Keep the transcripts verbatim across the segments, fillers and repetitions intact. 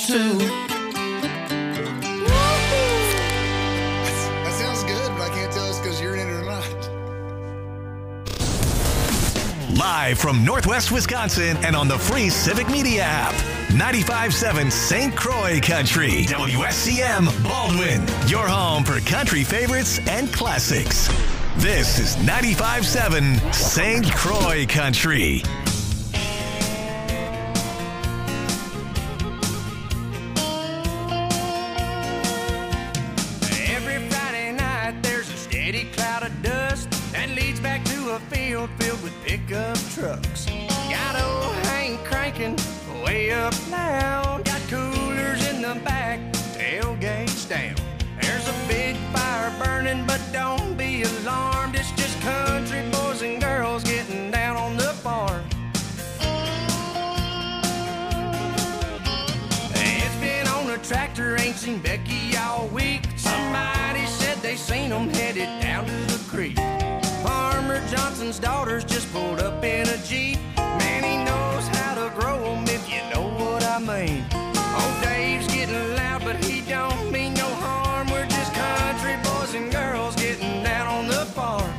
wants to. That sounds good, but I can't tell it's because you're in it or not. Live from Northwest Wisconsin and on the free Civic Media app. ninety-five point seven Saint Croix Country. W S C M Baldwin. Your home for country favorites and classics. This is ninety-five point seven Saint Croix Country. Every Friday night there's a steady cloud of dust that leads back to a field filled with pickup trucks. Got old Hank cranking way up loud. Got coolers in the back, tailgates down. There's a big fire burning, but don't be alarmed. It's just country boys and girls getting down on the farm. It's been on a tractor, ain't seen Becky all week. Somebody said they seen them headed down to the creek. Farmer Johnson's daughters just pulled up in a Jeep. Man, he knows how to grow them, if you know what I mean. Oh, Dave's getting loud, but he don't mean no harm. We're just country boys and girls getting down on the farm.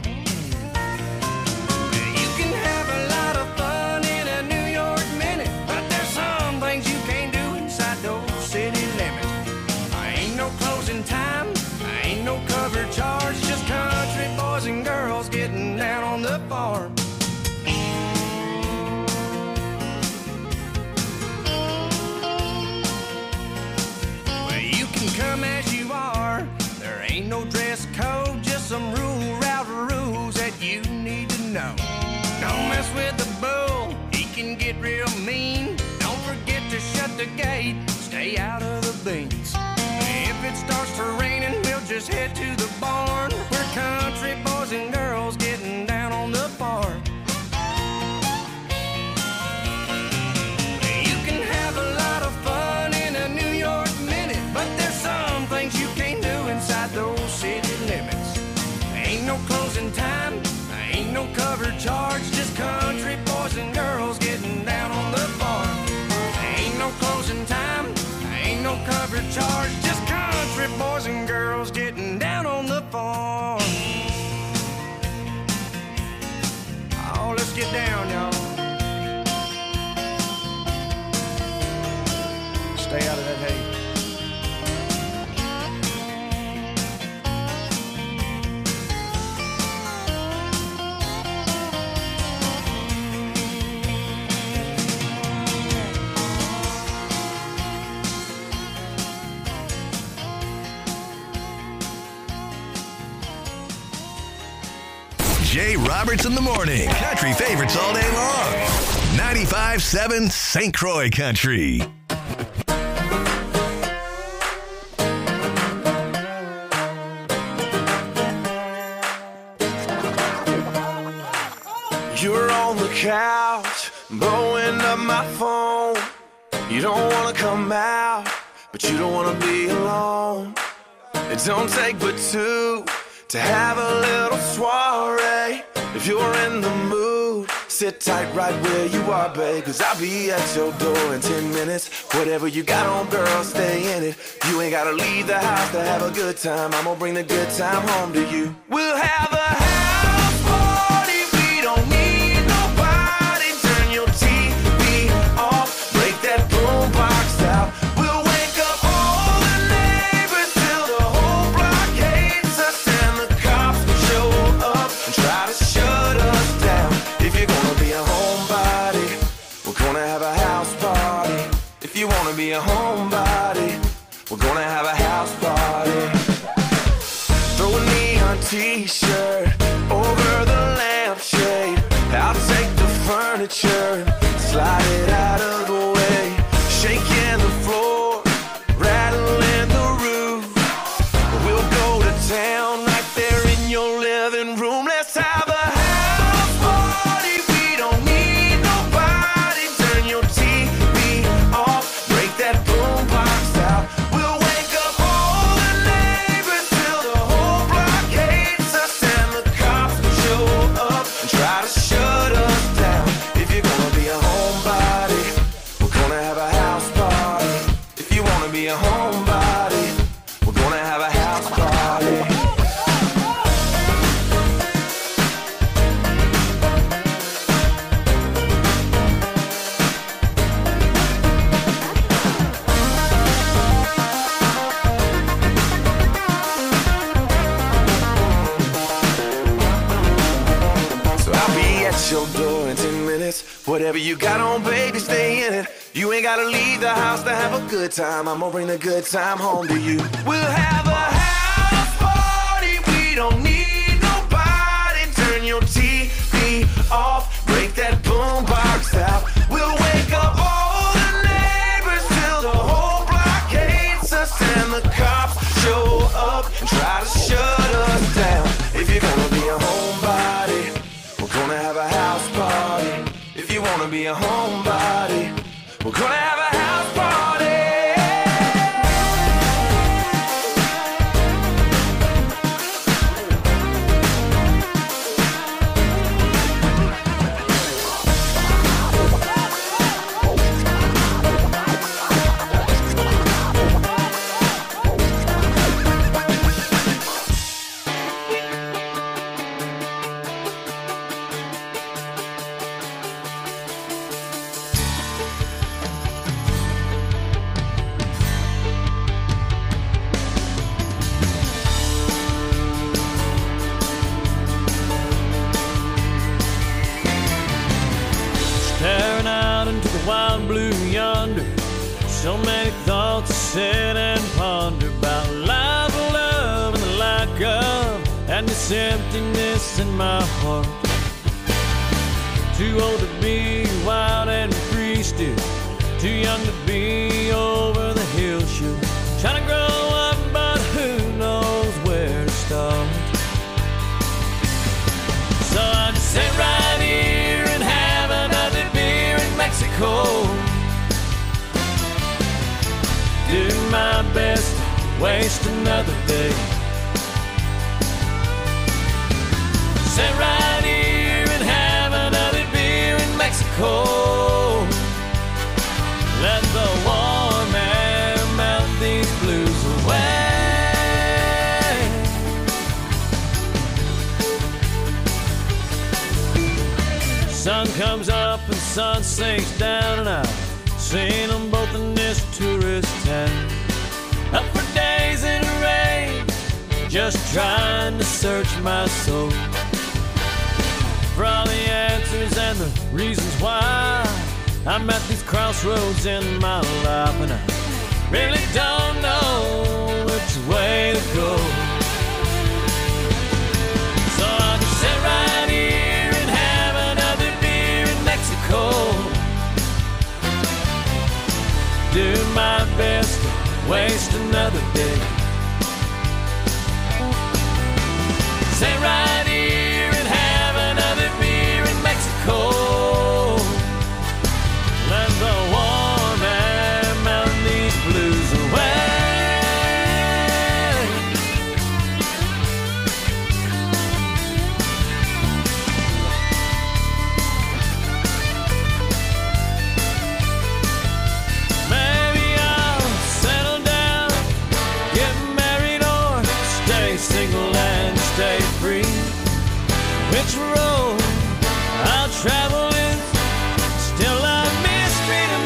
You can have a lot of fun in a New York minute, but there's some things you can't do inside those city limits. I ain't no closing time, I ain't no cover charge, just country boys and girls getting down on the farm. Well, you can come as you are, there ain't no dress code, just some rule route rules that you need to know. Don't mess with the bull, he can get real mean. Don't forget to shut the gate, stay out of the beans. If it starts to raining, we'll just head to the barn. We're country boys and girls getting down on the farm. You can have a lot of fun in a New York minute, but there's some things you can't do inside those city limits. Ain't no closing time, ain't no cover charge, just country boys and girls getting down on the farm. Ain't no closing time, ain't no cover charge, just country boys and girls getting down on the farm. Oh, let's get down, y'all. Stay out of that hay. Jay Roberts in the morning. Country favorites all day long. ninety-five point seven Saint Croix Country. You're on the couch, blowing up my phone. You don't wanna come out, but you don't wanna be alone. It don't take but two to have a little soiree. If you're in the mood, sit tight right where you are, babe, cause I'll be at your door in ten minutes. Whatever you got on, girl, stay in it. You ain't gotta leave the house to have a good time. I'm gonna bring the good time home to you. We'll have a house party, we don't need nobody. Turn your T V off, break that boombox out. We'll wake up all the neighbors till the whole block hates us, and the cops will show up and try to shut us down. If you're gonna be a homebody, we're gonna have a house party. If you wanna be a homebody, we're gonna have a house party. Throw a neon t-shirt over the lampshade. I'll take the furniture, slide it out of the way. Shaking the floor, rattling the roof. We'll go to town right there in your living room. Let's have a house party, we don't need nobody. Turn your T V off, break that boombox out. We'll wake up all the neighbors till the whole block hates us, and the cops will show up and try to shut us down. If you're gonna be a homebody, in ten minutes. Whatever you got on, baby, stay in it. You ain't gotta leave the house to have a good time. I'm gonna bring the good time home to you. We'll have a house party. We don't need nobody. Turn your T V off. Break that boombox out. We'll wake up all the neighbors till the whole block hates us. And the cops show up and try to shut us down. If you're gonna be a homebody, we're gonna have a house party. If you wanna be a homebody, we're gonna have a house party. Staring out into the wild blue yonder, so many thoughts to sit and ponder about life, love, and the lack of, and this emptiness in my heart. Too old to be wild and free still, too young to be over the hill shoot. Trying to grow up, but who knows where to start. So I just sit right here and have another beer in Mexico. Do my best to waste another day. Sit right here and have another beer in Mexico. Let the warm air melt these blues away. Sun comes up and sun sinks down, and I've seen them both in this tourist town. Up for days in the rain, just trying to search my soul for all the answers and the reasons why I'm at these crossroads in my life, and I really don't know which way to go. So I'll just sit right here and have another beer in Mexico. Do my best to waste another day. Sit right here and have another beer in Mexico. Let the warm air melt these blues away. Maybe I'll settle down, get married, or stay single and stay free. Which road I'll travel is still a mystery to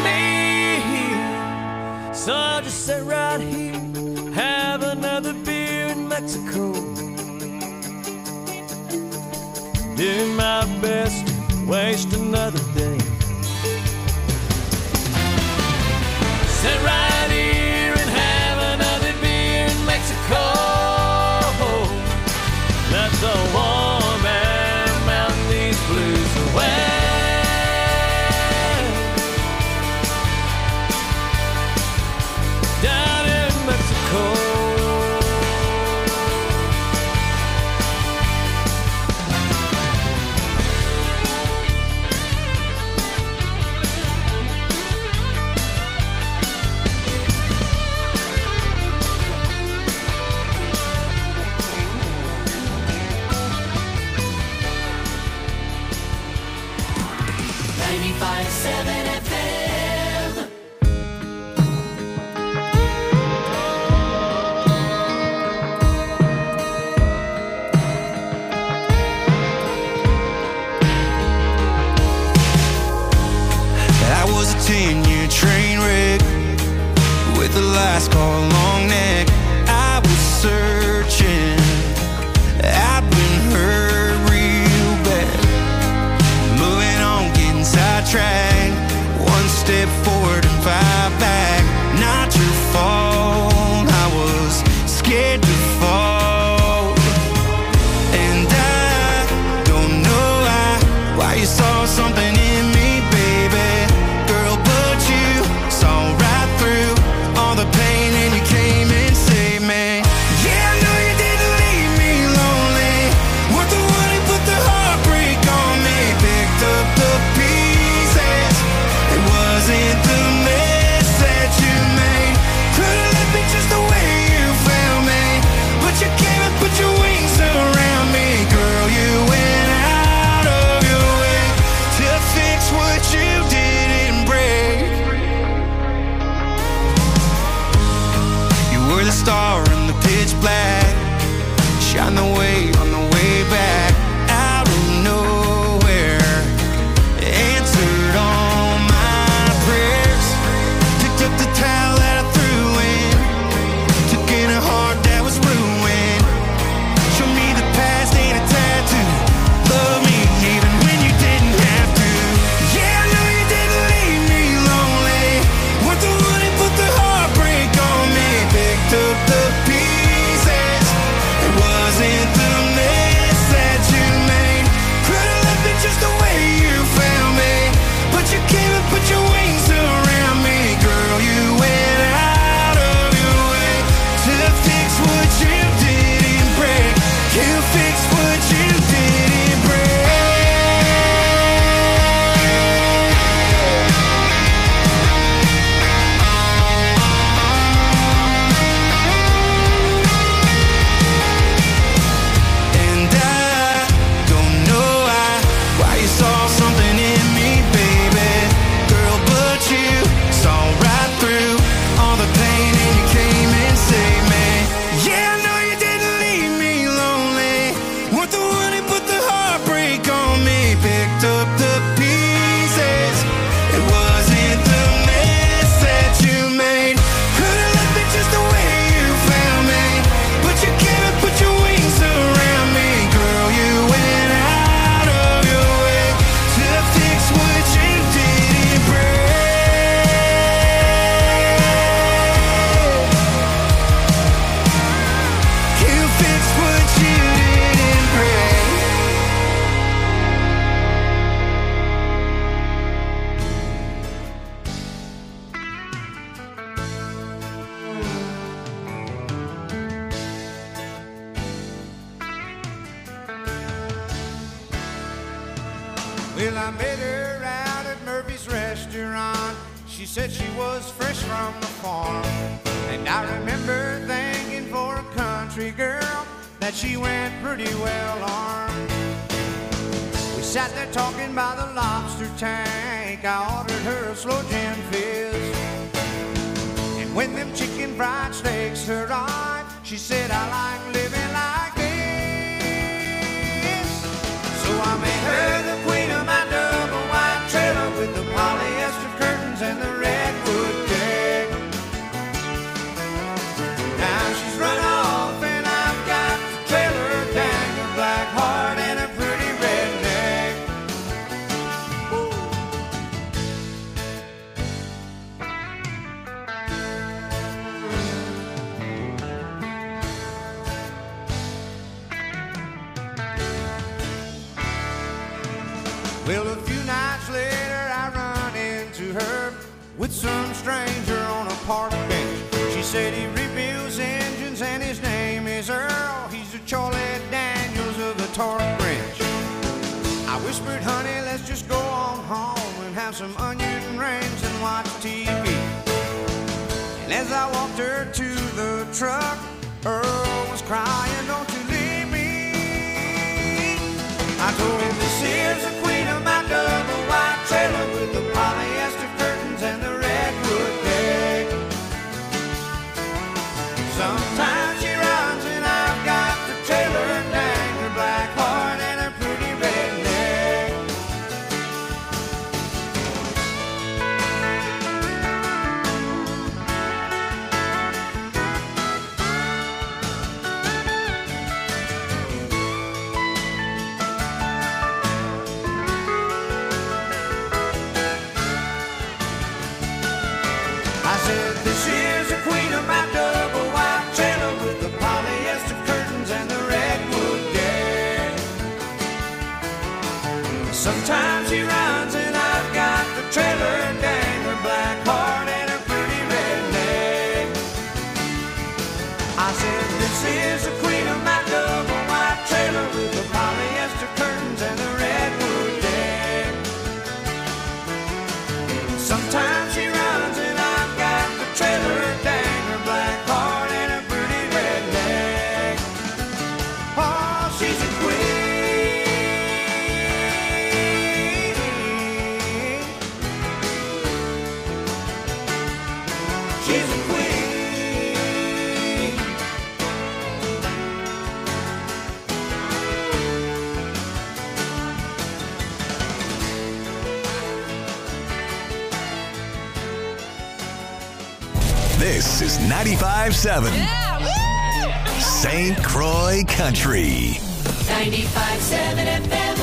me. So I'll just sit right here, have another beer in Mexico. Do my best to waste another day. Sit right here and have another beer in Mexico. Let the warm air melt these blues away. Down in Mexico. ninety-five seven F M. I was a ten-year train wreck with the last call long neck. I was searching, I've been hurt real bad. Moving on step forward and five back. Not your fault, I was scared to fall. And I don't know why, why you saw something in me, baby. Girl, but you saw right through all the pain and you came and saved me. Yeah, I know you didn't leave me lonely. Weren't the one who put the heartbreak on me. Picked up the pieces, it wasn't the mess that you made. Could've left me just the way you found me, but you came and put your wings around me. Girl, you went out of your way to fix what you didn't break. You were the star in the pitch black, shine the way on the way back. Out of nowhere, answered all my prayers. Picked up the towel that I threw in, took in a heart that was ruined. Show me the past ain't a tattoo. Love me even when you didn't have to. Yeah, I know you didn't leave me lonely. Weren't the one who put the heartbreak on me. Picked up the pieces, it wasn't the mess that you made. Could've left it just the way you found me, but you came and put your wings around me. Girl, you went out of your way to fix what you didn't break. You fixed what you didn't break. And I don't know why, why you saw something in me, baby. Girl, but you saw right through all the pain and you came and saved me. Yeah, I know you didn't leave me lonely. Weren't the one who put the heartbreak on me. Picked up the pieces, it wasn't the mess that you made. Could've left it just the way you found me, but you came and put your wings around me. Girl, you went out of your way to fix what you didn't break. You fixed what you didn't break. Well, I met her out at Murphy's restaurant. She said she was fresh from the farm. And I remember thinking for a country girl that she went pretty well armed. We sat there talking by the lobster tank. I ordered her a slow gin fizz. And when them chicken fried steaks arrived, she said, I like living like this. So I made her the queen of my double wide trailer with the polyester curtains and the redwood deck. Now she's run off and I've got the trailer, dang her black heart and a pretty redneck. Woo. Well, a few nights later I run into her with some stranger on a park bench. She said he rebuilds engines and his name is Earl. He's a Charlie Daniels of the torque wrench. I whispered, honey, let's just go on home and have some onion rings and watch T V. And as I walked her to the truck, Earl was crying, don't you leave me. I told him this here's the queen of my double wide trailer with the polyester curtains and the redwood deck. Sometimes she runs and I've got the trailer, dang her black heart and her pretty redneck. said, this is the queen of my double wide trailer with the polyester curtains and the redwood deck. Sometimes she runs and I've got the trailer dang, her black heart and her pretty redneck. I said, this is the queen of my double wide trailer with the polyester curtains and the redwood deck. Sometimes she runs and I've got the trailer dang, her black heart and her pretty redneck. Oh, she's a queen. She's a queen. This is ninety-five seven Saint Croix Country. ninety-five seven F M.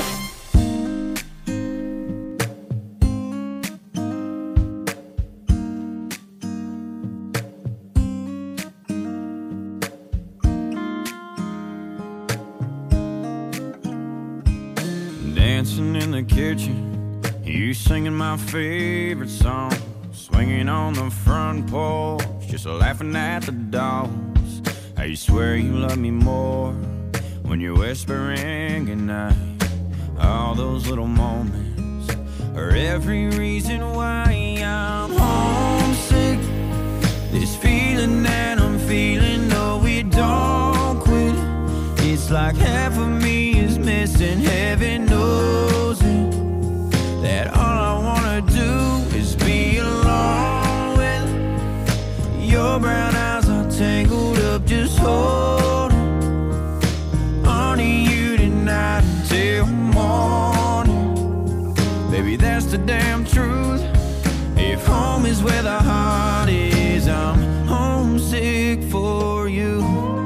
Dancing in the kitchen, you singing my favorite song, swinging on the front porch, just laughing at the dogs. I swear you love me more when you're whispering goodnight. All those little moments are every reason why I'm homesick. This feeling that I'm feeling, no, it don't quit. It's like half of me is missing, heaven knows it. That all I wanna do is be alone with your brown eyes are tangled up, just holding on to you tonight until morning. Baby, that's the damn truth. If home is where the heart is, I'm homesick for you.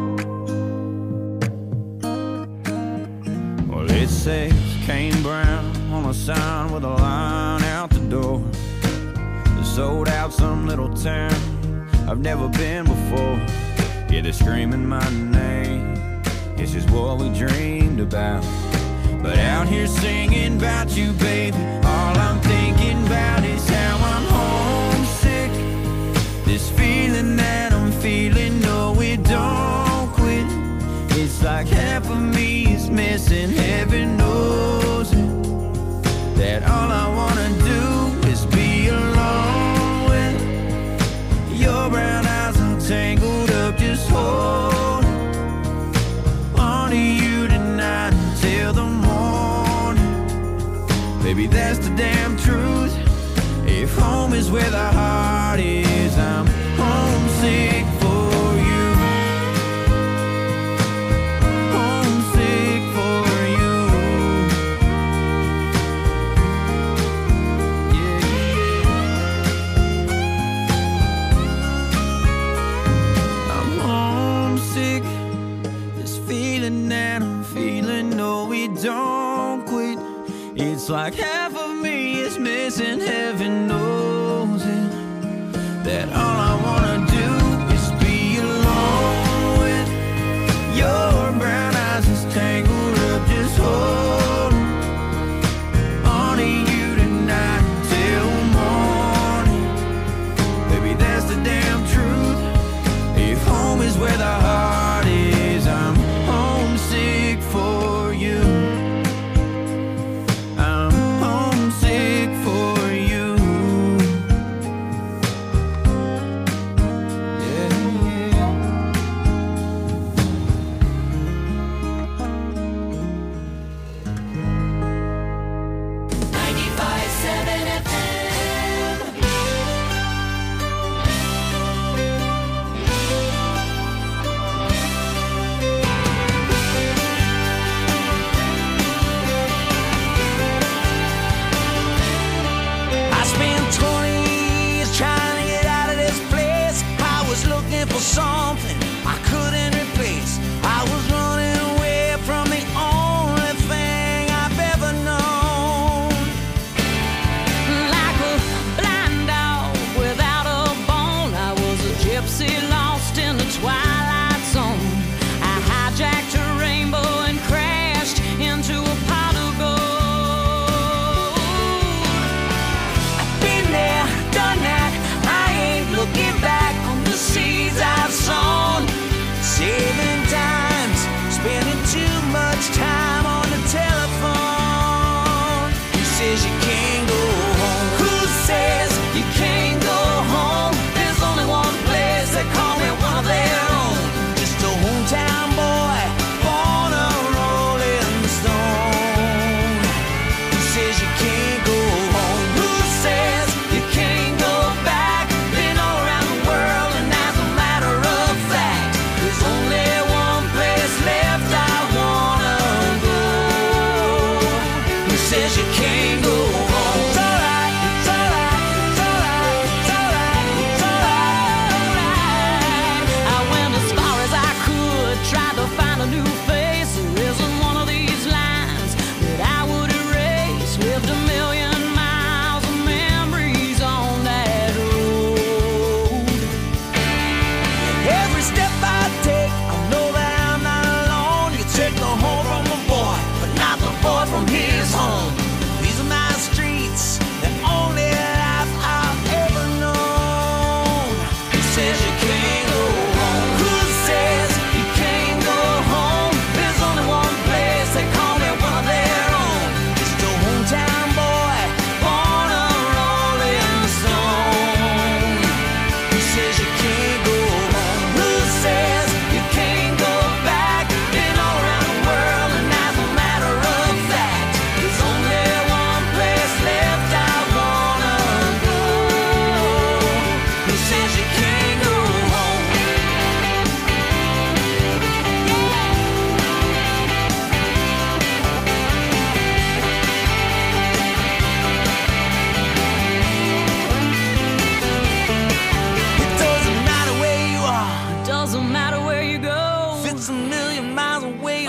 Well, it says Kane Brown on a sign with a line out the door. Sold out some little town I've never been before. Yeah, they're screaming my name. This is what we dreamed about. But out here singing about you, baby, all I'm thinking about is how I'm homesick. This feeling that I'm feeling, no, it don't quit. It's like half of me is missing, heaven knows it. That all I wanna do is be alone with your brown eyes are tangled up, just hold on to you tonight until the morning. Baby, that's the damn truth. If home is where the heart is, I'm homesick for you. Homesick for you. Yeah, yeah. I'm homesick. This feeling that I'm feeling, no, it don't quit. It's like half of me is missing, heaven knows it. That all I wanna do is be alone with your brown eyes is tangled up, just holding on to you tonight until morning. Baby, that's the damn truth. If home is where the heart is, I'm homesick for you. I'm homesick for you.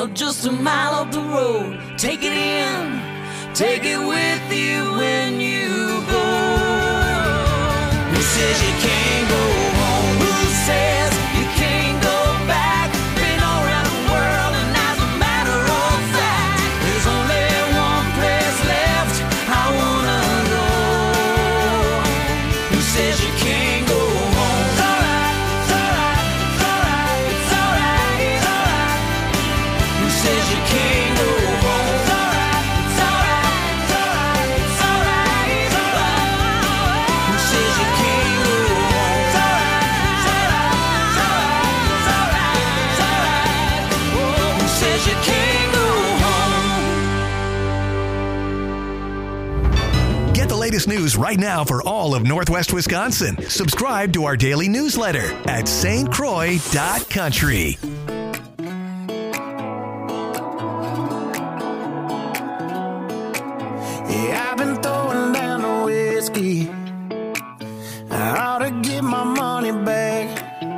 just a mile up the road. Take it in, take it with you when you go. Who says you can't go home? Who says you can't go back? Been all around the world and as a matter of fact, there's only one place left I wanna go. Who says you can't go home? It's alright, it's alright, it's alright, it's alright, it's alright. Who says you can't go home? It's alright, it's alright, it's alright, it's alright, it's alright. Who says you can't go home? It's alright, it's alright, it's alright, it's alright, it's alright. Oh, who says you can't go home? Get the latest news right now for all of Northwest Wisconsin. Subscribe to our daily newsletter at S T Croix dot country. Yeah, I've been throwing down the whiskey. I ought to get my money back.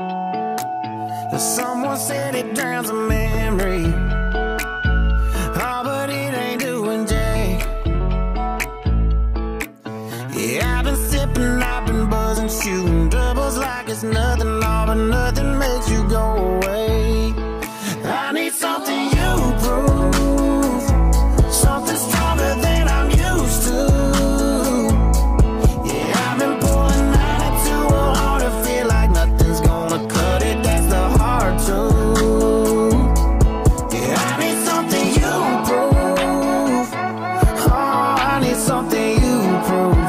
Someone said it drowns a memory. Oh, but it ain't doing jack. Yeah, I've been sipping, I've been buzzing, shooting doubles like it's nothing, all but nothing makes you go away. I need something you prove, something stronger than I'm used to. Yeah, I've been pulling ninety-two hard to feel like nothing's gonna cut it. That's the hard truth. Yeah, I need something you prove. Oh, I need something you prove.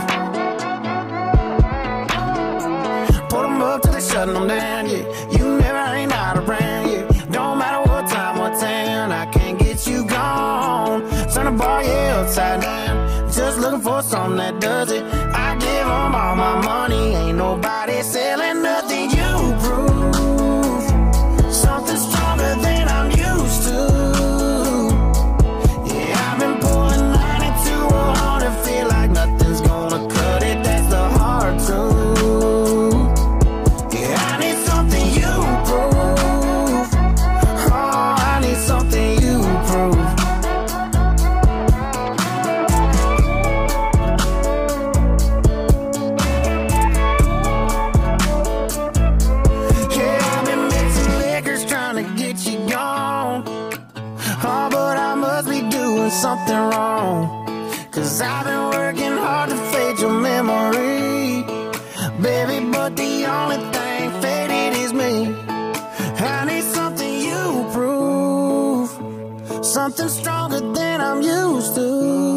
Put 'em up till they shutting them down, yeah. You never ain't out around, yeah. Don't matter what time, what town, I can't get you gone. Turn the bar, yeah, upside down. Just looking for something that does it. I give 'em all my money, ain't nobody selling nothing. You prove something stronger than I'm used to. Yeah, I've been pulling ninety-two hard to feel like nothing's gonna cut it. That's the hard truth. Yeah, I need something you prove. Oh, I need something you prove. Yeah, I've been mixing liquors trying to get you gone. Oh, but I must be doing something wrong. Cause I've been working hard to fade your memory, baby, but the only thing faded is me. I need something you prove, something stronger than I'm used to.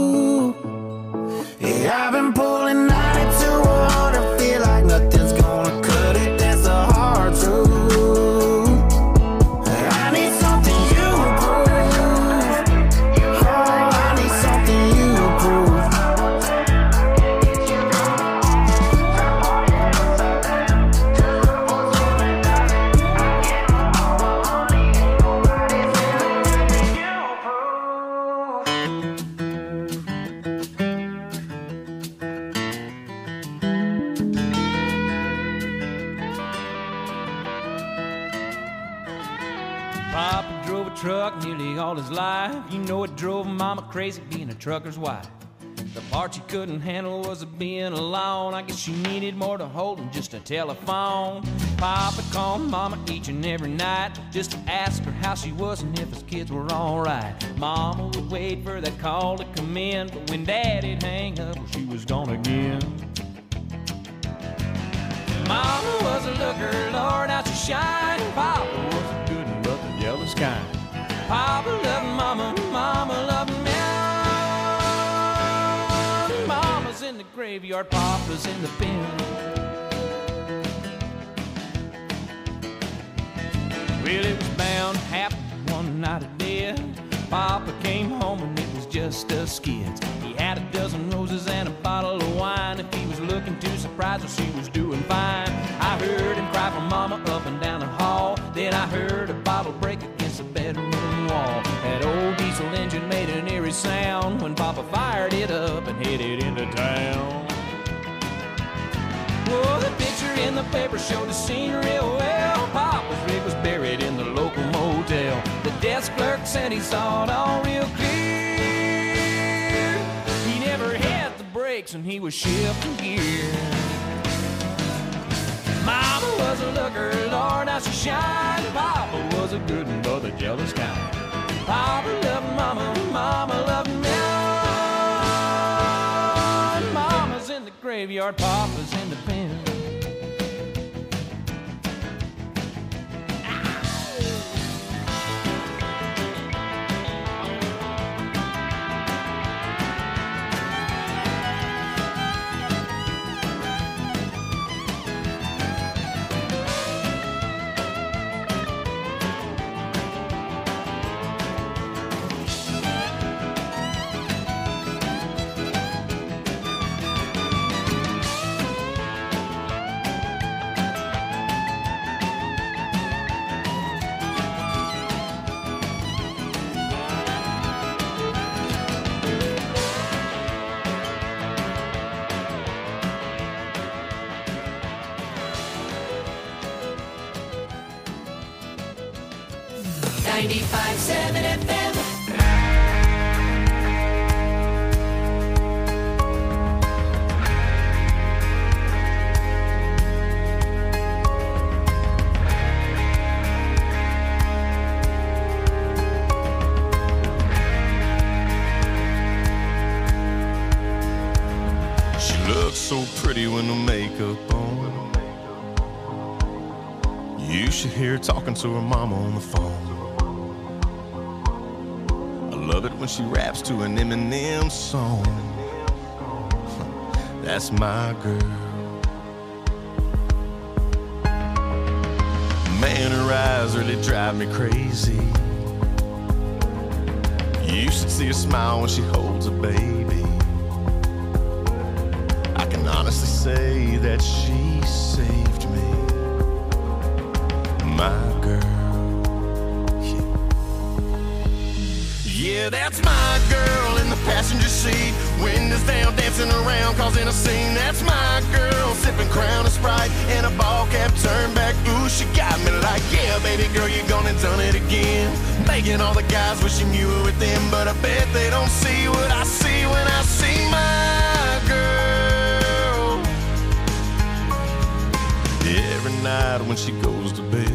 Yeah, I've been pulling ninety-two hard to feel like nothing's gonna cut it. That's the hard truth. I need something you prove. Oh, I need something you prove. Papa drove a truck nearly all his life. You know it drove Mama crazy being a trucker's wife. The part she couldn't handle was being alone. I guess she needed more to hold than just a telephone. Papa called Mama each and every night just to ask her how she was and if his kids were alright. Mama would wait for that call to come in, but when Daddy'd hang up, well, she was gone again. Mama was a looker, Lord, how she shined. Papa was a good and rough and jealous kind. Papa loved Mama, Mama loved me. Mama's in the graveyard, Papa's in the bin. Well, it was bound to happen one night of death. Papa came home and it was just us kids. He had a dozen roses and a bottle of wine. If he was looking too surprised, well, she was doing fine. I heard him cry for Mama up and down the hall. Then I heard a bottle break against the bedroom wall. That old diesel engine made an eerie sound when Papa fired it up and headed into town. Whoa, the picture in the paper showed the scene real well. Papa's rig was buried in the local motel. The desk clerk said he saw it all real clear. He never had the brakes and he was shifting gear. Mama was a looker, Lord, how she shined. Papa was a good one, but the jealous kind. Papa loved Mama, Mama loved me. Mama's in the graveyard, Papa's in the pen. ninety-five seven F M. She looks so pretty with no makeup on. You should hear her talking to her mama on the phone. Love it when she raps to an Eminem song. That's my girl. Man, her eyes really drive me crazy. You should see her smile when she holds a baby. I can honestly say that she saved me. My girl. Yeah, that's my girl in the passenger seat. Windows down, dancing around, causing a scene. That's my girl, sipping Crown and Sprite and a ball cap turned back. Ooh, she got me like, yeah, baby girl, you gone and done it again. Making all the guys wishing you were with them, but I bet they don't see what I see when I see my girl. Every night when she goes to bed,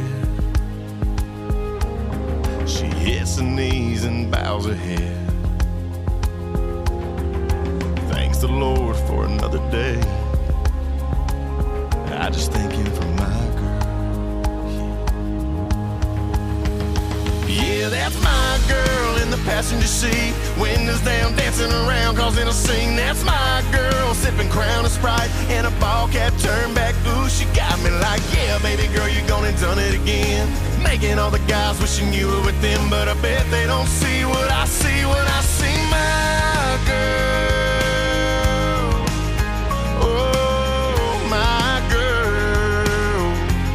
she hits her knees and bows her head. Thanks the Lord for another day. I just thank him for my girl. Yeah, that's my girl in the passenger seat. Windows down, dancing around, causing a scene. That's my girl, sipping Crown and Sprite and a ball cap turned back. Ooh, she got me like, yeah, baby girl, you gone and done it again. Making all the guys wishing you were with them, but I bet they don't see what I see when I see my girl. Oh, my girl.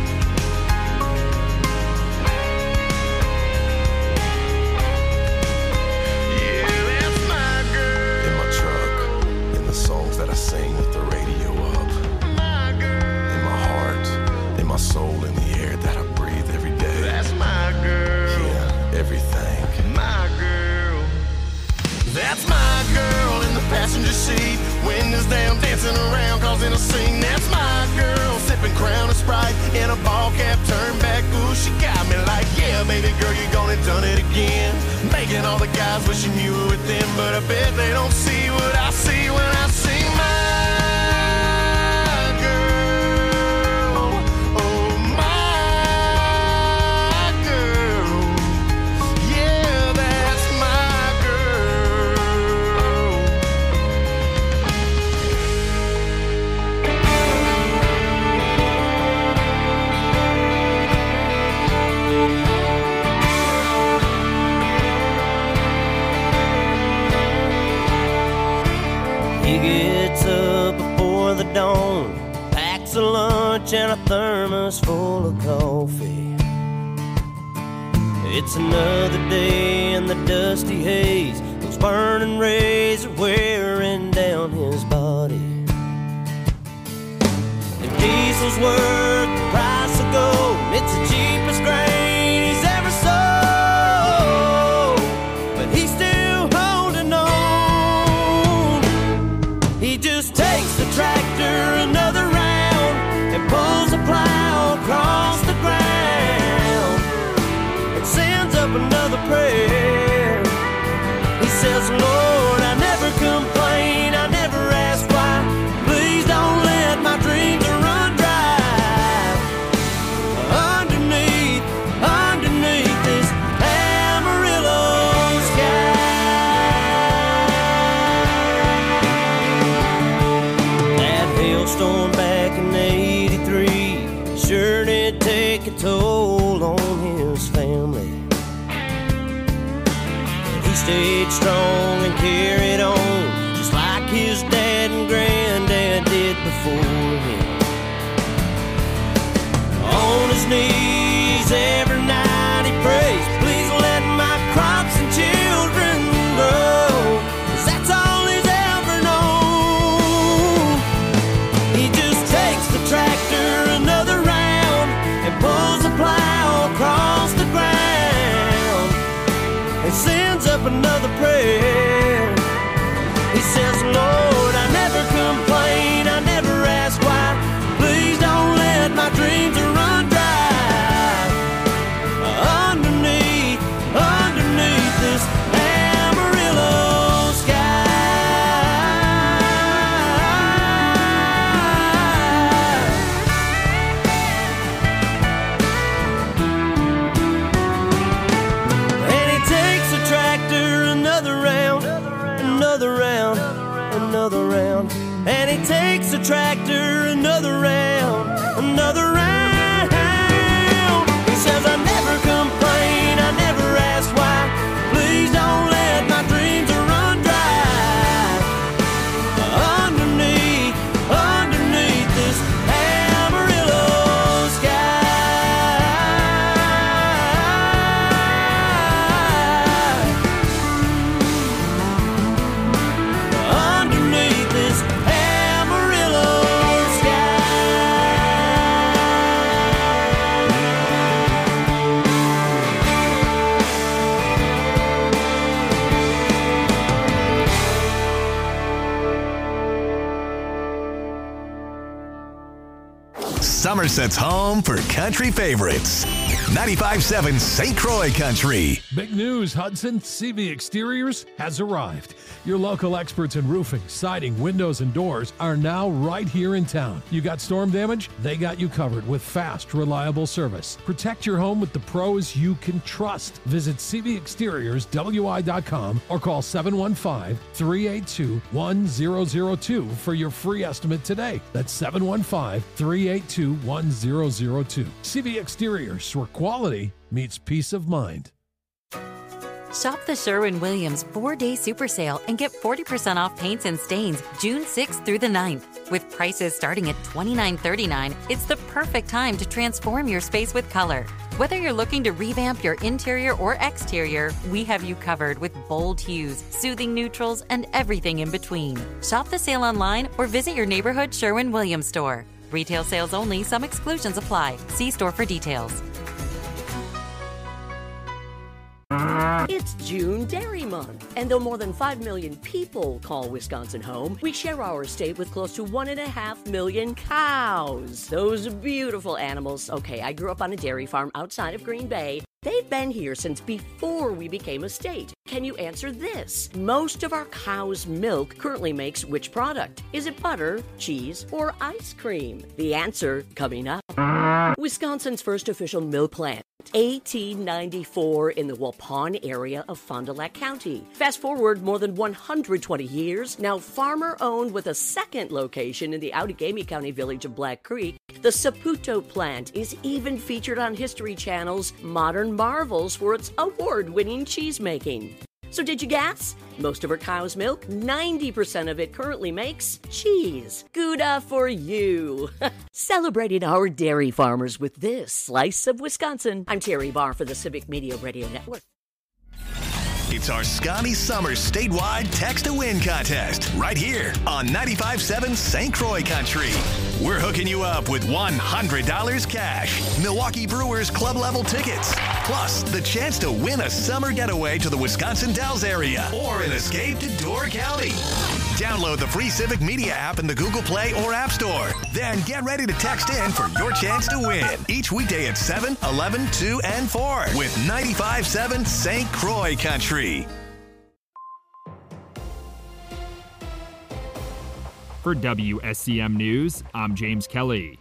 Yeah, that's my girl. In my truck, in the songs that I sing with the radio up. My girl. In my heart, in my soul, in the air that I breathe every day. That's my girl. Yeah, everything. My girl. That's my girl in the passenger seat. Windows down, dancing around, causing a scene. That's my girl, sipping Crown and Sprite in a ball cap turned back. Ooh, she got me like, yeah, baby girl, you gone and done it again. Making all the guys wishing you were with them, but I bet they don't see what I see when I see my girl. Oh, my girl. Yeah, that's my girl. He gets up before the dawn, packs a lunch and a thermos full of coffee. It's another day in the dusty haze. Those burning rays are wearing down his body. If diesel's worth the price of gold, it's the cheapest grain he's ever sold. hailstorm back in eighty-three sure did take a toll on his family. But he stayed strong and carried on, just like his dad and granddad did before him. On his knees every night he prays, please let my crops and children grow, 'cause that's all he's ever known. He just takes the tractor another round and pulls the plow across the ground and sends up another prayer. He says, Lord, I never complain, I never ask why, please don't let my dreams run dry. Underneath, underneath this Amarillo sky. And he takes the tractor another round, another round, another round. And he takes the tractor another round, another round. He says, I never complain, I never ask why, please don't let my dreams run dry. Underneath, underneath this Amarillo sky. Underneath this Amarillo sky. Somerset's home for country favorites. ninety-five seven Saint Croix Country. Big news, Hudson. C V Exteriors has arrived. Your local experts in roofing, siding, windows, and doors are now right here in town. You got storm damage? They got you covered with fast, reliable service. Protect your home with the pros you can trust. Visit c v exteriors w i dot com or call seven one five, three eight two, one zero zero two for your free estimate today. That's seven one five, three eight two, one zero zero two. C V Exteriors, where quality meets peace of mind. Shop the Sherwin-Williams four-day super sale and get forty percent off paints and stains June sixth through the ninth. With prices starting at twenty-nine thirty-nine, it's the perfect time to transform your space with color. Whether you're looking to revamp your interior or exterior, we have you covered with bold hues, soothing neutrals, and everything in between. Shop the sale online or visit your neighborhood Sherwin-Williams store. Retail sales only, some exclusions apply. See store for details. It's June Dairy Month, and though more than five million people call Wisconsin home, we share our state with close to one and a half million cows. Those beautiful animals. Okay, I grew up on a dairy farm outside of Green Bay. They've been here since before we became a state. Can you answer this? Most of our cow's milk currently makes which product? Is it butter, cheese, or ice cream? The answer coming up. Wisconsin's first official milk plant, eighteen ninety-four, in the Waupun area of Fond du Lac County. Fast forward more than one hundred twenty years, now farmer-owned with a second location in the Outagamie County village of Black Creek. The Saputo plant is even featured on History Channel's Modern Marvels for its award-winning cheese making. So did you guess? Most of our cow's milk, ninety percent of it currently makes cheese. Gouda for you. Celebrating our dairy farmers with this slice of Wisconsin. I'm Terry Barr for the Civic Media Radio Network. It's our Scotty Summers statewide Text to Win contest right here on ninety-five seven Saint Croix Country. We're hooking you up with one hundred dollars cash, Milwaukee Brewers club level tickets, plus the chance to win a summer getaway to the Wisconsin Dells area or an escape to Door County. Download the free Civic Media app in the Google Play or App Store. Then get ready to text in for your chance to win each weekday at seven, eleven, two, and four with ninety-five seven Saint Croix Country. For W S C M News, I'm James Kelly.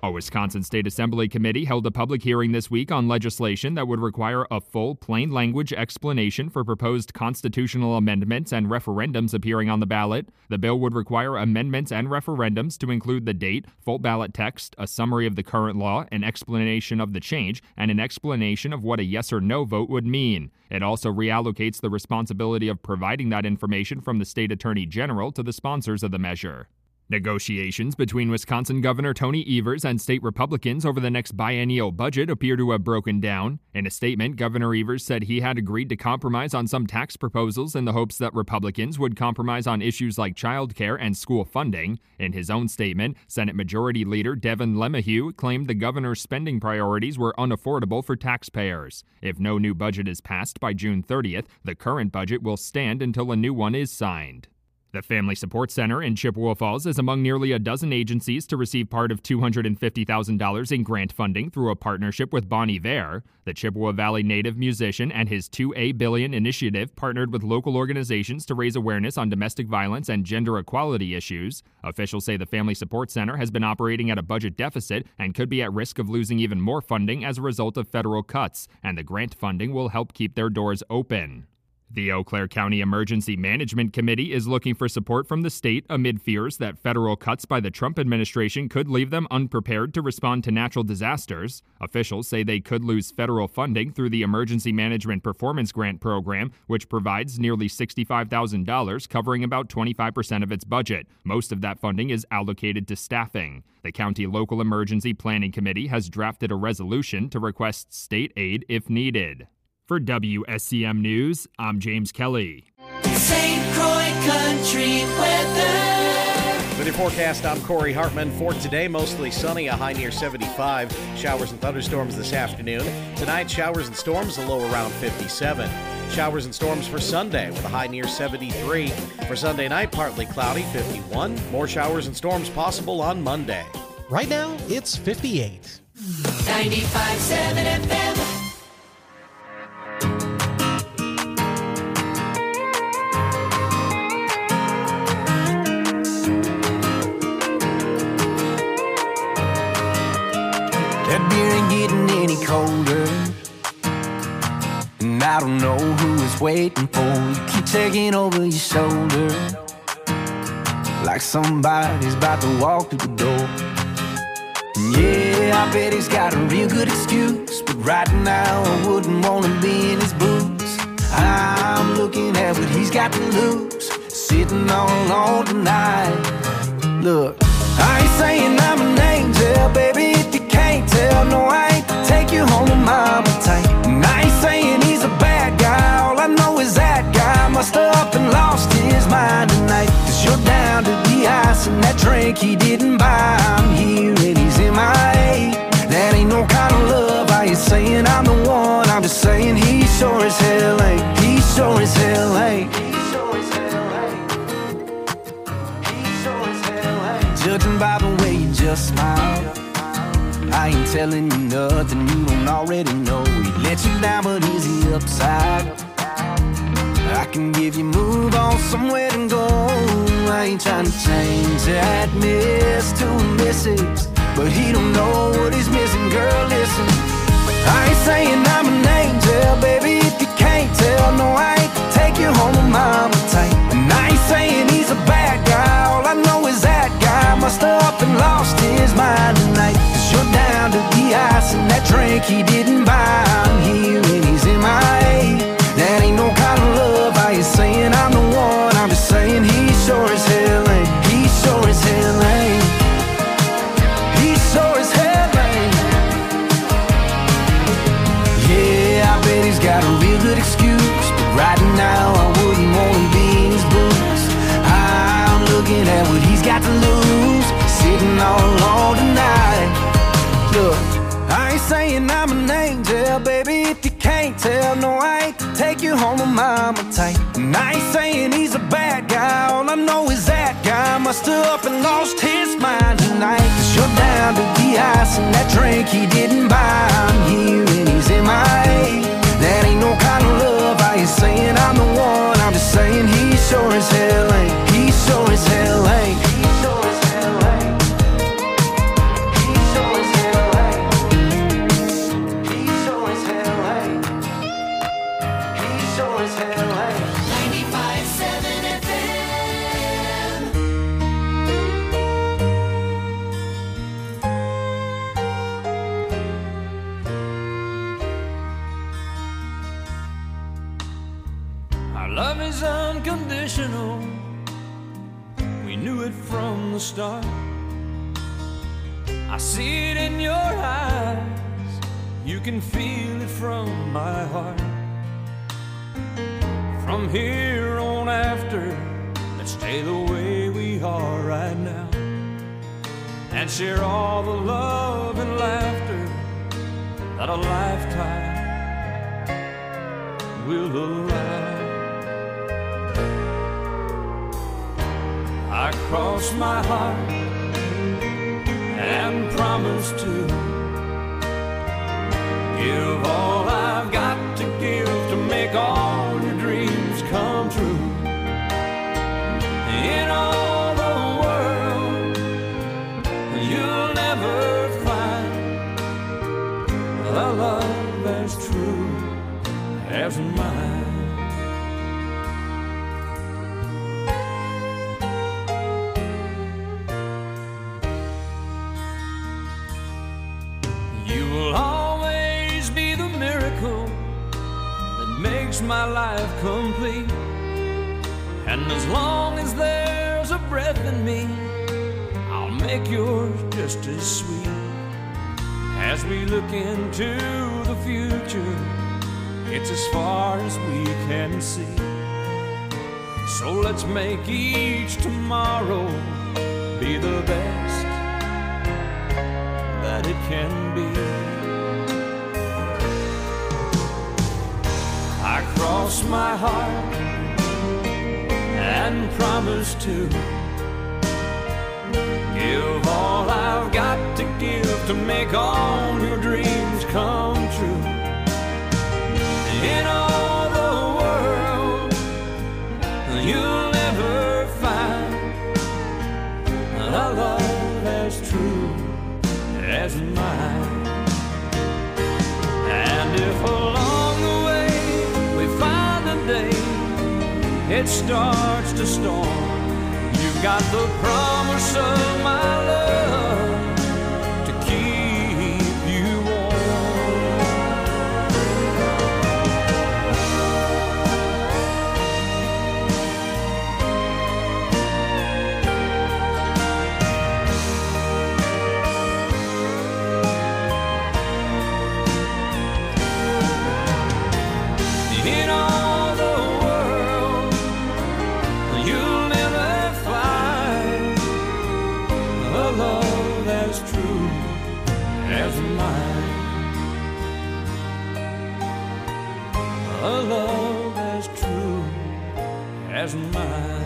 A Wisconsin State Assembly committee held a public hearing this week on legislation that would require a full, plain language explanation for proposed constitutional amendments and referendums appearing on the ballot. The bill would require amendments and referendums to include the date, full ballot text, a summary of the current law, an explanation of the change, and an explanation of what a yes or no vote would mean. It also reallocates the responsibility of providing that information from the state attorney general to the sponsors of the measure. Negotiations between Wisconsin Governor Tony Evers and state Republicans over the next biennial budget appear to have broken down. In a statement, Governor Evers said he had agreed to compromise on some tax proposals in the hopes that Republicans would compromise on issues like child care and school funding. In his own statement, Senate Majority Leader Devin LeMahieu claimed the governor's spending priorities were unaffordable for taxpayers. If no new budget is passed by June thirtieth, the current budget will stand until a new one is signed. The Family Support Center in Chippewa Falls is among nearly a dozen agencies to receive part of two hundred fifty thousand dollars in grant funding through a partnership with Bon Iver. The Chippewa Valley native musician and his two A Billion initiative partnered with local organizations to raise awareness on domestic violence and gender equality issues. Officials say the Family Support Center has been operating at a budget deficit and could be at risk of losing even more funding as a result of federal cuts, and the grant funding will help keep their doors open. The Eau Claire County Emergency Management Committee is looking for support from the state amid fears that federal cuts by the Trump administration could leave them unprepared to respond to natural disasters. Officials say they could lose federal funding through the Emergency Management Performance Grant Program, which provides nearly sixty-five thousand dollars, covering about twenty-five percent of its budget. Most of that funding is allocated to staffing. The County Local Emergency Planning Committee has drafted a resolution to request state aid if needed. For W S C M News, I'm James Kelly. Saint Croix Country Weather. With your forecast, I'm Corey Hartman. For today, mostly sunny, a high near seventy-five. Showers and thunderstorms this afternoon. Tonight, showers and storms, a low around fifty-seven. Showers and storms for Sunday with a high near seventy-three. For Sunday night, partly cloudy, fifty-one. More showers and storms possible on Monday. Right now, it's fifty-eight. ninety-five point seven F M. That beer ain't getting any colder, and I don't know who is waiting for you. Keep taking over your shoulder, like somebody's about to walk through the door. And yeah, I bet he's got a real good excuse, but right now I wouldn't want to be in his boots. I'm looking at what he's got to lose, sitting all alone tonight. Look, I ain't saying I'm an angel, baby, if you can't tell. No, I ain't to take you home to mama tight. And I ain't saying he's a bad guy, all I know is that guy must have up and lost his mind tonight. Cause you're down to the ice and that drink he didn't buy. I'm here and he's in my A. That ain't no kind of love. I ain't saying I'm the one, I'm just saying he sure as hell ain't. He sure as hell ain't. Judging by the way you just smile, I ain't telling you nothing you don't already know. He let you down, but is he upside? I can give you move on somewhere to go. I ain't trying to change that miss to a missus, but he don't know what he's missing. Girl, listen, I ain't saying I'm an angel, baby, if you can't tell. No, I ain't to take you home with mama tight. And I ain't saying he's a bad guy, all I know is that guy must have up and lost his mind tonight. Cause you're down to the ice and that drink he didn't buy. I'm here and he's in my A. That ain't no kind of love. I ain't saying I'm the one, I'm just saying he sure as hell ain't. He sure as hell ain't. He sure as hell ain't. Yeah, I bet he's got a real good excuse, but right now I wouldn't want to be in his boots. I'm looking at what he's got to lose, sitting all alone tonight. Look, I ain't saying I'm an angel, baby, if you can't tell. No, I ain't to take you home with mama tight. And I ain't saying he's a bad guy, all I know is that guy must have up and lost his mind tonight. Cause you're down to the ice and that drink he didn't buy. I'm here and he's in my A. That ain't no kind of love. I ain't saying I'm the one, I'm just saying he sure as hell ain't. He sure as hell ain't. He sure as hell ain't. He sure as is unconditional. We knew it from the start. I see it in your eyes. You can feel it from my heart. From here on after, let's stay the way we are right now, and share all the love and laughter that a lifetime will allow. I cross my heart and promise to give all I've got to give to make all your dreams come true. In all the world, you'll never find a love as true as mine. You will always be the miracle that makes my life complete. And as long as there's a breath in me, I'll make yours just as sweet. As we look into the future, it's as far as we can see. So let's make each tomorrow be the best that it can be. I cross my heart and promise to give all I've got to give to make all your dreams come true. In all the world, you'll never find a love as true as mine. And if along the way we find a day it starts to storm, you've got the promise of my love to keep you in all the world, you'll never find a love as true as mine. A love as true as mine.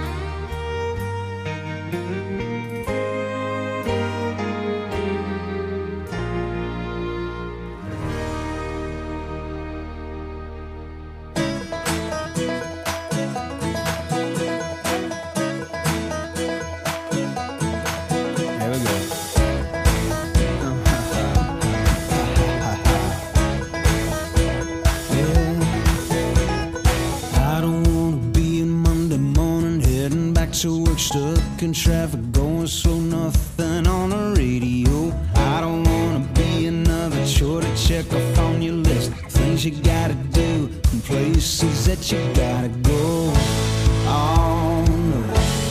To work, stuck in traffic, going slow, nothing on the radio. I don't wanna be another chore to check off on your list. Things you gotta do and places that you gotta go. Oh no,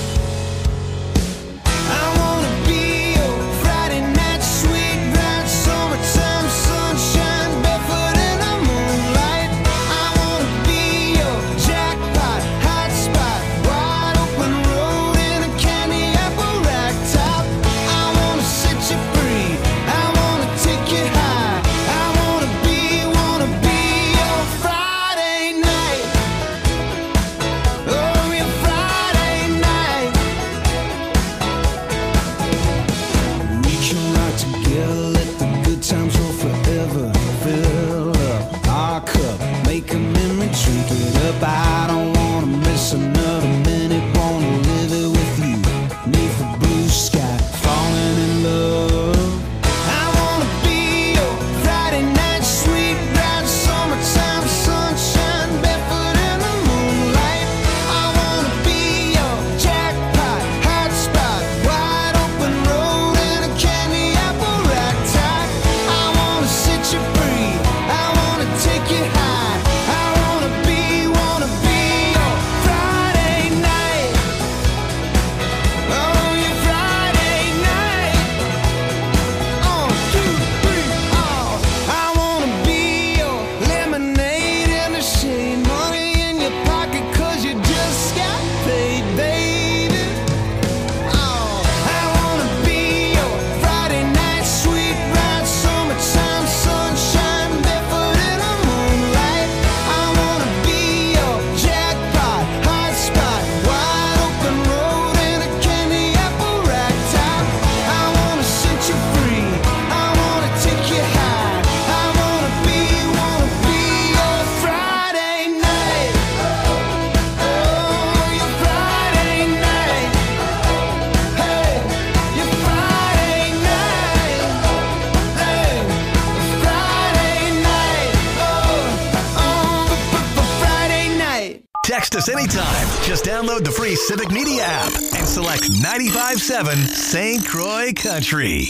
I wanna be your Friday night sweet bright summertime sunshine, barefoot in the moonlight. I wanna be your jackpot hotspot, wide open road in a candy apple rack top. I wanna set you free, I wanna take you high. I wanna be, wanna be your Friday night. Oh, your Friday us anytime. Just download the free Civic Media app and select ninety-five point seven Saint Croix Country.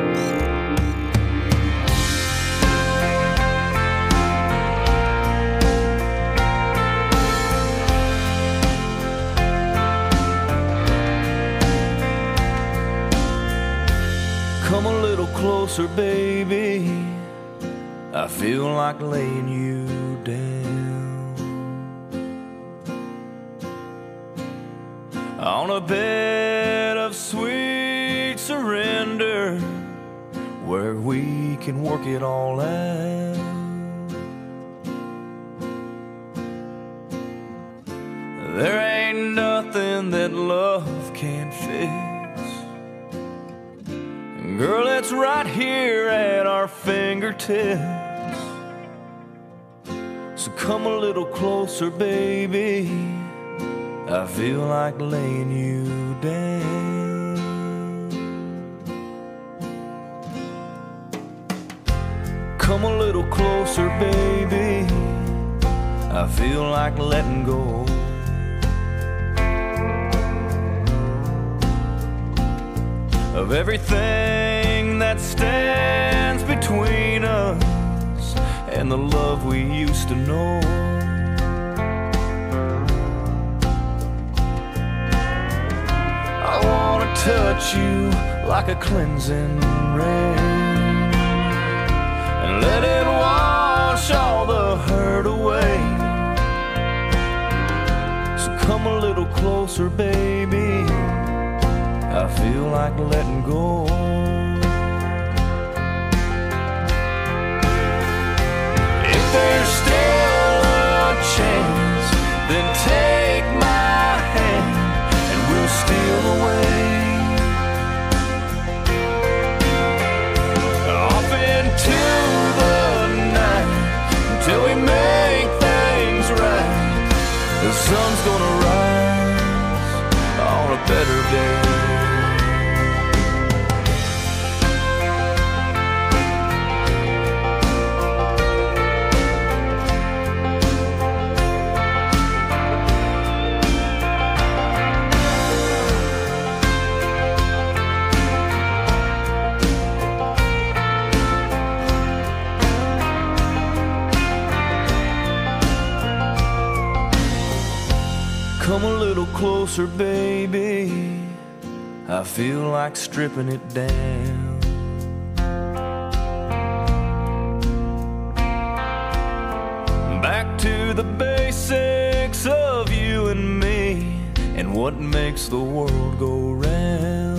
Come a little closer, baby. I feel like laying you down on a bed of sweet surrender where we can work it all out. There ain't nothing that love can't fix. Girl, it's right here at our fingertips. So come a little closer, baby. I feel like laying you down. Come a little closer, baby. I feel like letting go of everything that stands between us and the love we used to know. I wanna touch you like a cleansing rain and let it wash all the hurt away. So come a little closer, baby. I feel like letting go. If there's still a chance, then take my hand and we'll steal away off into the night until we make things right. The sun's gonna rise on a better day. Come a little closer, baby. I feel like stripping it down. Back to the basics of you and me and what makes the world go round.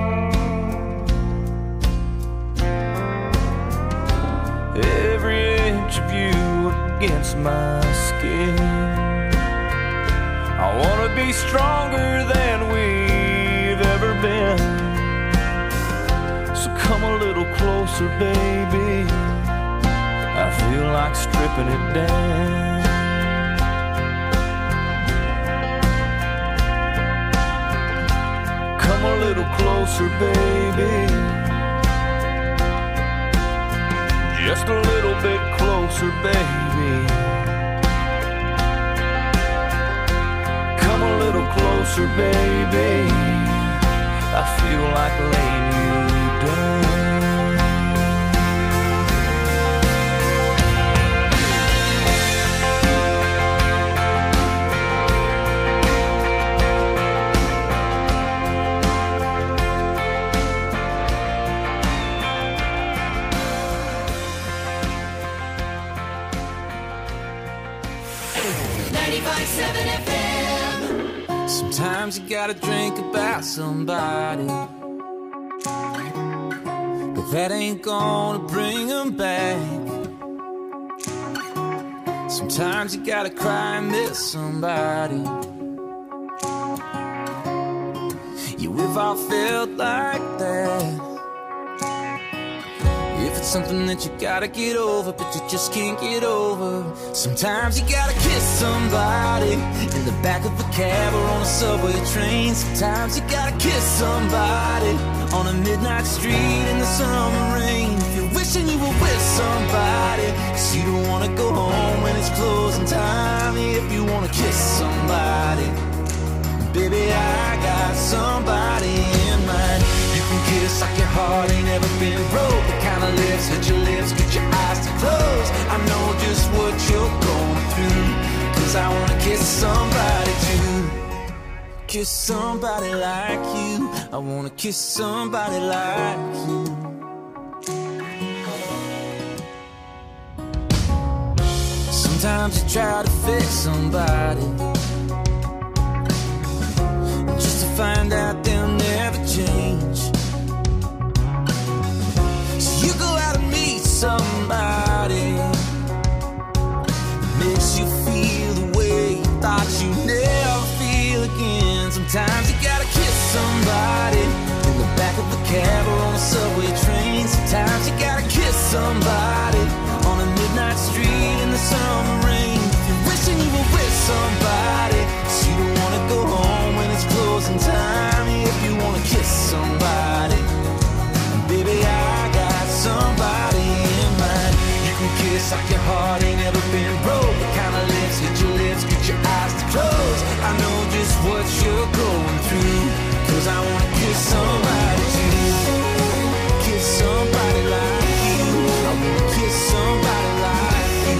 Every inch of you against my skin. I wanna be stronger than we've ever been. So come a little closer, baby. I feel like stripping it down. Come a little closer, baby. Just a little bit closer, baby. A little closer, baby. I feel like laying you down. ninety-five point seven F M. Sometimes you gotta drink about somebody, but that ain't gonna bring them back. Sometimes you gotta cry and miss somebody. Yeah, we've all felt like that. If it's something that you gotta get over, but you just can't get over. Sometimes you gotta kiss somebody in the back of a cab or on a subway train. Sometimes you gotta kiss somebody on a midnight street in the summer rain. If you're wishing you were with somebody, 'cause you don't wanna go home when it's closing time. If you wanna kiss somebody, baby, I got somebody in mind. You can kiss like your heart ain't ever been broke. The kind of lips hit your lips, get your eyes to close. I know just what you're going through, 'cause I wanna kiss somebody too. Kiss somebody like you. I wanna kiss somebody like you. Sometimes you try to fix somebody, just to find out they'll never change. So you go out and meet somebody that makes you feel the way you thought you'd never feel again. Sometimes you gotta kiss somebody in the back of a cab or on a subway train. Sometimes you gotta kiss somebody on a midnight street in the summer rain. If you're wishing you were with somebody, 'cause you don't wanna go home when it's closing time. If you wanna kiss somebody, baby, I got somebody in mind. You can kiss like your heart ain't ever been broke. The kind of lips hit your lips, get your eyes to close. I know just what you're going through, 'cause I wanna kiss somebody too. Kiss somebody like you. I wanna kiss somebody like you.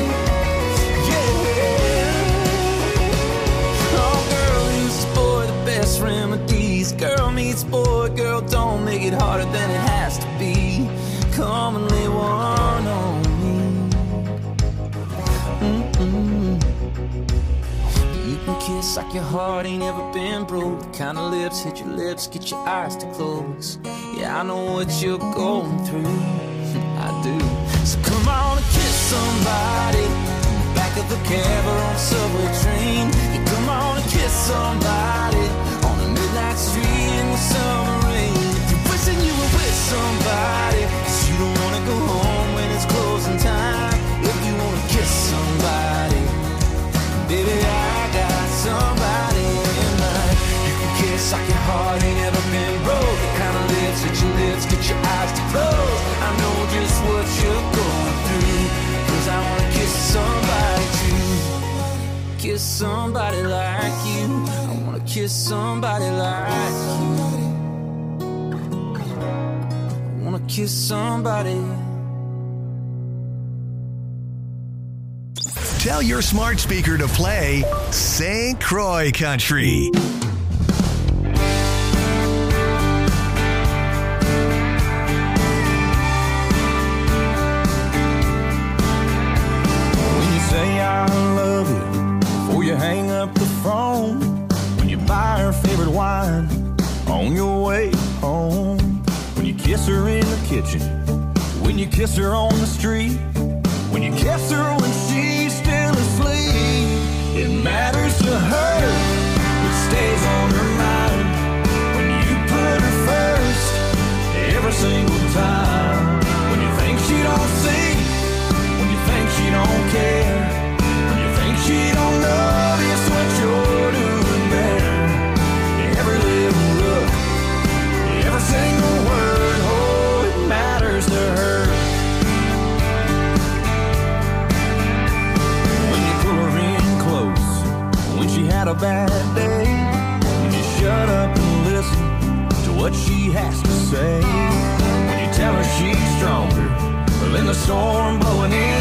Yeah. Oh, girl meets boy, the best remedies. Girl meets boy, girl, don't make it harder than it has to be. Come and lay one on me. Mm-mm. You can kiss like your heart ain't ever been broke. The kind of lips hit your lips, get your eyes to close. Yeah, I know what you're going through. I do. So come on and kiss somebody in the back of the cab or on a subway train. Yeah, come on and kiss somebody on a midnight street in the summer rain. If you're wishing you were with somebody, 'cause you don't wanna go home when it's closing time. If you wanna kiss somebody, baby, I got somebody in mind. You can kiss like your heart ain't ever been broke. The kind of lips hit your lips, get your eyes to close. I know just what you're going through, 'cause I wanna kiss somebody too. Kiss somebody like you. I wanna kiss somebody like you. I wanna kiss somebody. Tell your smart speaker to play Saint Croix Country. When you say I love you before you hang up the phone, when you buy her favorite wine on your way home, when you kiss her in the kitchen, when you kiss her on the street, when you kiss her when she's still asleep, it matters to her, it stays on her mind. When you put her first, every single time. When you think she don't see, when you think she don't care, when you think she don't notice what you're doing there. Every little look, every single word, oh, it matters to her. Had a bad day, when you shut up and listen to what she has to say, when you tell her she's stronger than the storm blowing in